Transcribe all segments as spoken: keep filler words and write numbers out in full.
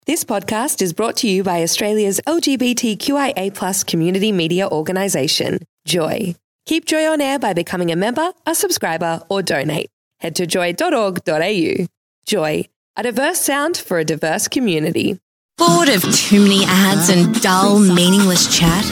This podcast is brought to you by Australia's L G B T Q I A plus community media organisation, Joy. Keep Joy on air by becoming a member, a subscriber or donate. Head to joy dot org dot a u. Joy, a diverse sound for a diverse community. Bored of too many ads and dull, meaningless chat?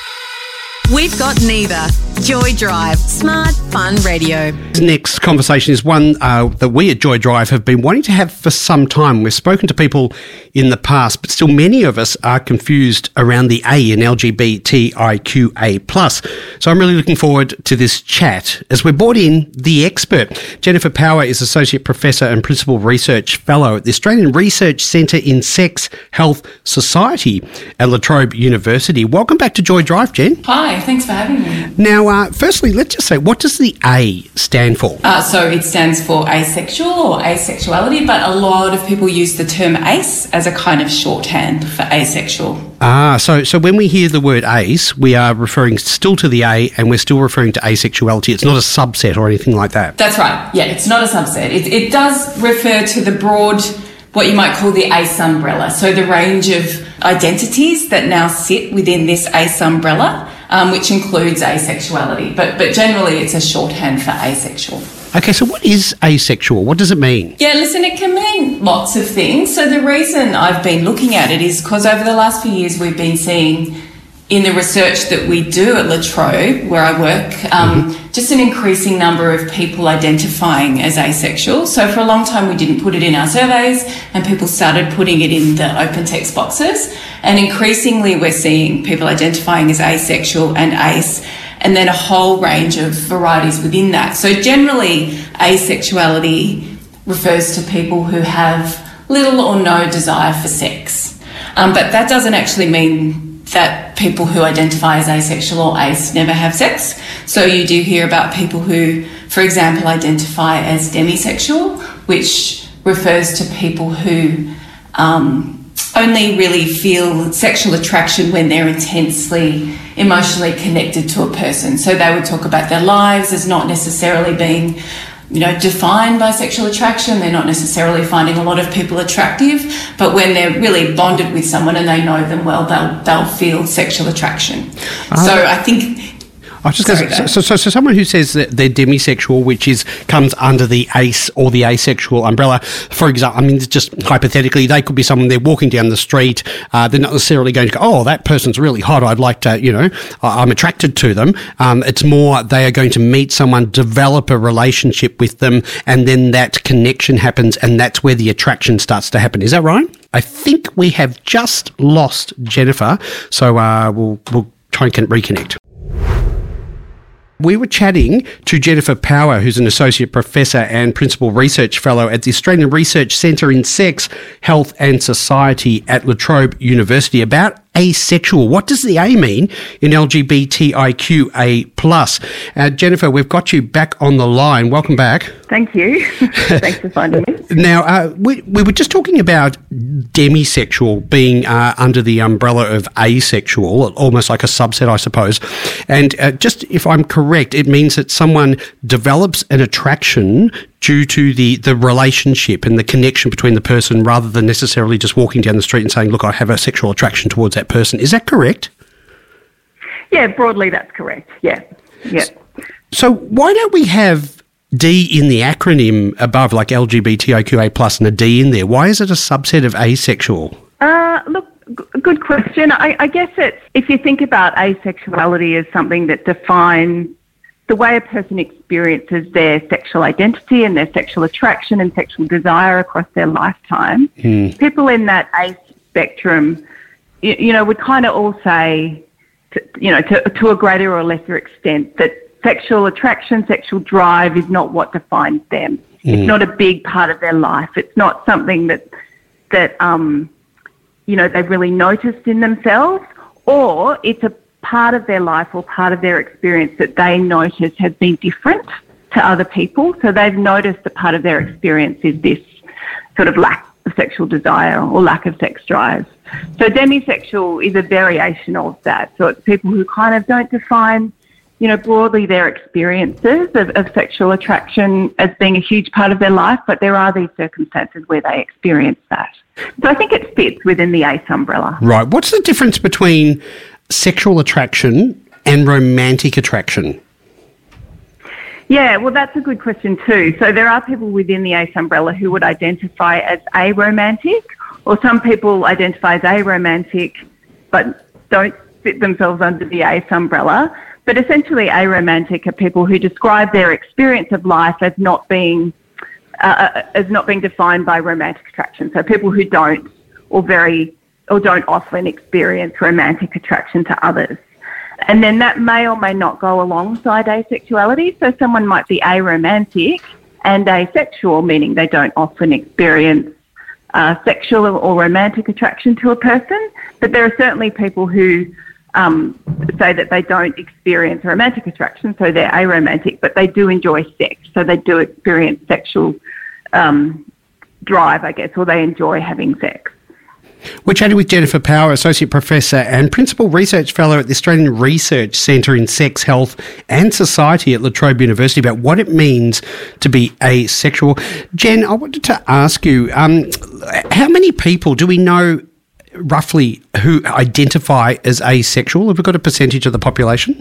We've got neither. Joy Drive, smart, fun radio. The next conversation is one uh, that we at Joy Drive have been wanting to have for some time. We've spoken to people in the past, but still many of us are confused around the A in L G B T I Q A plus. So I'm really looking forward to this chat as we're brought in the expert. Jennifer Power is Associate Professor and Principal Research Fellow at the Australian Research Centre in Sex, Health, Society at La Trobe University. Welcome back to Joy Drive, Jen. Hi, thanks for having me. Now, uh, firstly, let's just say, what does the A stand for? Uh, so it stands for asexual or asexuality, but a lot of people use the term ace as a kind of shorthand for asexual. Ah, so so when we hear the word ace, we are referring still to the A and we're still referring to asexuality. It's not a subset or anything like that. That's right. Yeah, it's not a subset. It, it does refer to the broad, what you might call the ace umbrella. So the range of identities that now sit within this ace umbrella, um, which includes asexuality. But, but generally it's a shorthand for asexual. Okay, so what is asexual? What does it mean? Yeah, listen, it can mean lots of things. So the reason I've been looking at it is because over the last few years we've been seeing in the research that we do at La Trobe, where I work, um, mm-hmm. just an increasing number of people identifying as asexual. So for a long time we didn't put it in our surveys and people started putting it in the open text boxes. And increasingly we're seeing people identifying as asexual and ace, and then a whole range of varieties within that. So generally, asexuality refers to people who have little or no desire for sex. Um, but that doesn't actually mean that people who identify as asexual or ace never have sex. So you do hear about people who, for example, identify as demisexual, which refers to people who um, only really feel sexual attraction when they're intensely emotionally connected to a person. So they would talk about their lives as not necessarily being, you know, defined by sexual attraction. They're not necessarily finding a lot of people attractive, but when they're really bonded with someone and they know them well, they'll they'll feel sexual attraction. Uh, so I think... I was just going to say, so, so, so someone who says that they're demisexual, which is comes under the ace or the asexual umbrella, for example, I mean, just hypothetically, they could be someone, they're walking down the street, uh, they're not necessarily going to go, oh, that person's really hot, I'd like to, you know, I'm attracted to them. Um, it's more they are going to meet someone, develop a relationship with them, and then that connection happens, and that's where the attraction starts to happen. Is that right? I think we have just lost Jennifer, so uh, we'll, we'll try and reconnect. We were chatting to Jennifer Power, who's an Associate Professor and Principal Research Fellow at the Australian Research Centre in Sex, Health and Society at La Trobe University, about asexual. What does the A mean in L G B T I Q A plus? Uh, Jennifer, we've got you back on the line. Welcome back. Thank you. Thanks for finding me. Now, uh, we, we were just talking about demisexual being uh, under the umbrella of asexual, almost like a subset, I suppose. And uh, just if I'm correct, it means that someone develops an attraction due to the, the relationship and the connection between the person rather than necessarily just walking down the street and saying, look, I have a sexual attraction towards that person. Is that correct? Yeah, broadly that's correct. Yeah. Yeah. So why don't we have D in the acronym above, like L G B T I Q A plus and a D in there? Why is it a subset of asexual? Uh, look, g- good question. I, I guess it's, if you think about asexuality as something that defines the way a person experiences their sexual identity and their sexual attraction and sexual desire across their lifetime, mm. people in that ace spectrum, you, you know, would kind of all say, to, you know, to, to a greater or lesser extent, that sexual attraction, sexual drive is not what defines them. Mm. It's not a big part of their life. It's not something that, that um, you know, they've really noticed in themselves, or it's a part of their life or part of their experience that they notice has been different to other people. So they've noticed that part of their experience is this sort of lack of sexual desire or lack of sex drive. So demisexual is a variation of that. So it's people who kind of don't define you know, broadly their experiences of, of sexual attraction as being a huge part of their life, but there are these circumstances where they experience that. So I think it fits within the A C E umbrella. Right. What's the difference between sexual attraction and romantic attraction? Yeah, well, that's a good question too. So there are people within the A C E umbrella who would identify as aromantic, or some people identify as aromantic but don't fit themselves under the A C E umbrella. But essentially, aromantic are people who describe their experience of life as not being uh, as not being defined by romantic attraction. So people who don't, or very, or don't often experience romantic attraction to others. And then that may or may not go alongside asexuality. So someone might be aromantic and asexual, meaning they don't often experience uh, sexual or romantic attraction to a person. But there are certainly people who um, say that they don't experience romantic attraction, so they're aromantic, but they do enjoy sex. So they do experience sexual um, drive, I guess, or they enjoy having sex. We're chatting with Jennifer Power, Associate Professor and Principal Research Fellow at the Australian Research Centre in Sex, Health and Society at La Trobe University, about what it means to be asexual. Jen, I wanted to ask you, um, how many people do we know roughly who identify as asexual? Have we got a percentage of the population?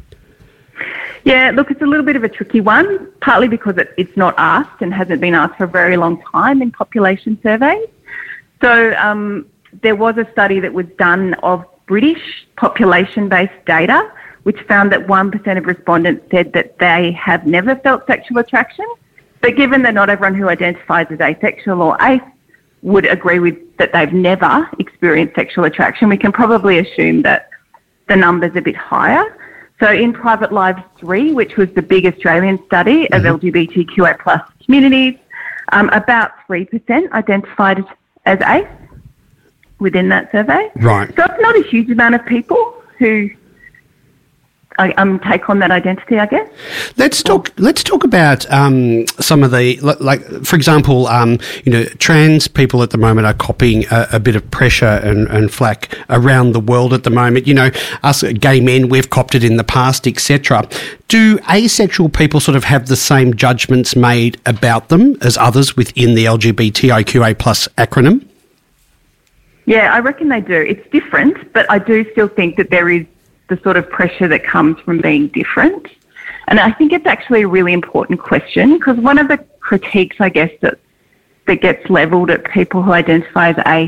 Yeah, look, it's a little bit of a tricky one, partly because it, it's not asked and hasn't been asked for a very long time in population surveys. So um, there was a study that was done of British population-based data, which found that one percent of respondents said that they have never felt sexual attraction. But given that not everyone who identifies as asexual or ace would agree with that they've never experienced sexual attraction, we can probably assume that the number's a bit higher. So in Private Lives three, which was the big Australian study of mm-hmm. L G B T Q I plus communities, um, about three percent identified as ace within that survey. Right. So it's not a huge amount of people who um, take on that identity, I guess. Let's talk. Let's talk about um, some of the, like, for example, um, you know, trans people at the moment are copying a, a bit of pressure and, and flack around the world at the moment. You know, us gay men, we've copped it in the past, et cetera. Do asexual people sort of have the same judgments made about them as others within the L G B T I Q A plus acronym? Yeah, I reckon they do. It's different, but I do still think that there is the sort of pressure that comes from being different. And I think it's actually a really important question, because one of the critiques, I guess, that that gets levelled at people who identify as ace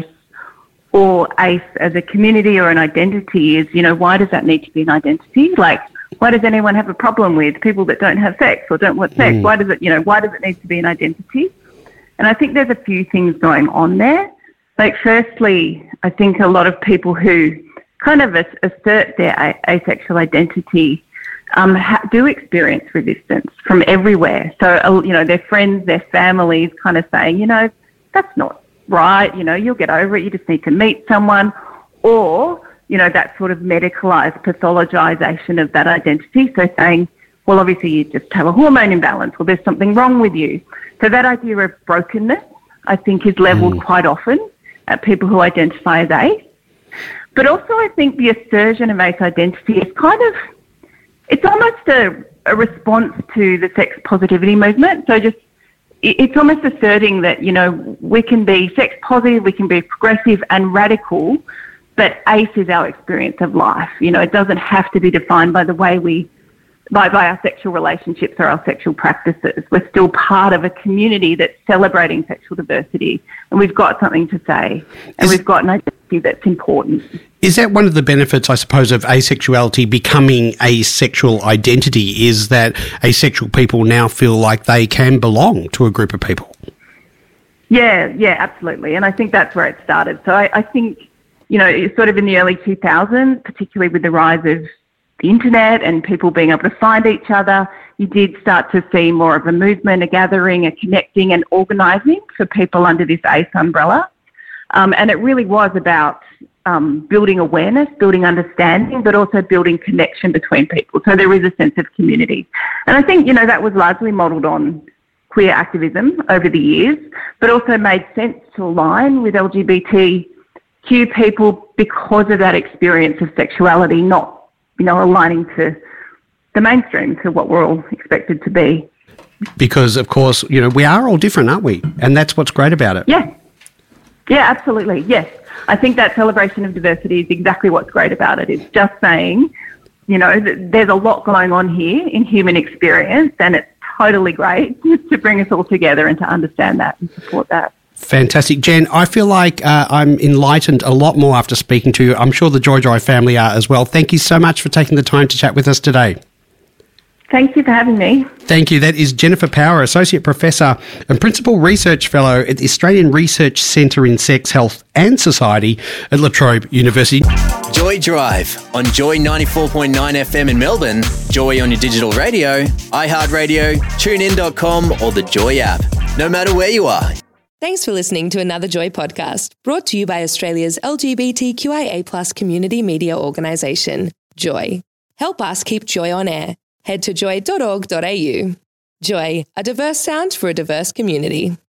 or ace as a community or an identity is, you know, why does that need to be an identity? Like, why does anyone have a problem with people that don't have sex or don't want sex? Mm. Why does it, you know, why does it need to be an identity? And I think there's a few things going on there. Like, firstly, I think a lot of people who kind of assert their a- asexual identity um, ha- do experience resistance from everywhere. So, uh, you know, their friends, their families kind of saying, you know, that's not right, you know, you'll get over it, you just need to meet someone. Or, you know, that sort of medicalised pathologisation of that identity. So saying, well, obviously you just have a hormone imbalance or there's something wrong with you. So that idea of brokenness, I think, is levelled mm. quite often at people who identify as ace. But also I think the assertion of ace identity is kind of, it's almost a, a response to the sex positivity movement. So just, it's almost asserting that, you know, we can be sex positive, we can be progressive and radical, but ace is our experience of life. You know, it doesn't have to be defined by the way we, by, by our sexual relationships or our sexual practices. We're still part of a community that's celebrating sexual diversity, and we've got something to say, and is, we've got an identity that's important. Is that one of the benefits, I suppose, of asexuality becoming a sexual identity, is that asexual people now feel like they can belong to a group of people? Yeah, yeah, absolutely. And I think that's where it started. So I, I think, you know, sort of in the early two thousands, particularly with the rise of the internet and people being able to find each other, you did start to see more of a movement, a gathering, a connecting and organising for people under this ace umbrella. Um, and it really was about um, building awareness, building understanding, but also building connection between people. So there is a sense of community. And I think, you know, that was largely modelled on queer activism over the years, but also made sense to align with L G B T Q people because of that experience of sexuality, not, you know, aligning to the mainstream to what we're all expected to be. Because, of course, you know, we are all different, aren't we? And that's what's great about it. Yeah. Yeah, absolutely. Yes. I think that celebration of diversity is exactly what's great about it. It's just saying, you know, that there's a lot going on here in human experience, and it's totally great to bring us all together and to understand that and support that. Fantastic. Jen, I feel like uh, I'm enlightened a lot more after speaking to you. I'm sure the Joy Drive family are as well. Thank you so much for taking the time to chat with us today. Thank you for having me. Thank you. That is Jennifer Power, Associate Professor and Principal Research Fellow at the Australian Research Centre in Sex, Health and Society at La Trobe University. Joy Drive on Joy ninety-four point nine F M in Melbourne, Joy on your digital radio, iHeartRadio, tune in dot com or the Joy app. No matter where you are. Thanks for listening to another Joy podcast, brought to you by Australia's L G B T Q I A plus community media organisation, Joy. Help us keep Joy on air. Head to joy dot org dot a u. Joy, a diverse sound for a diverse community.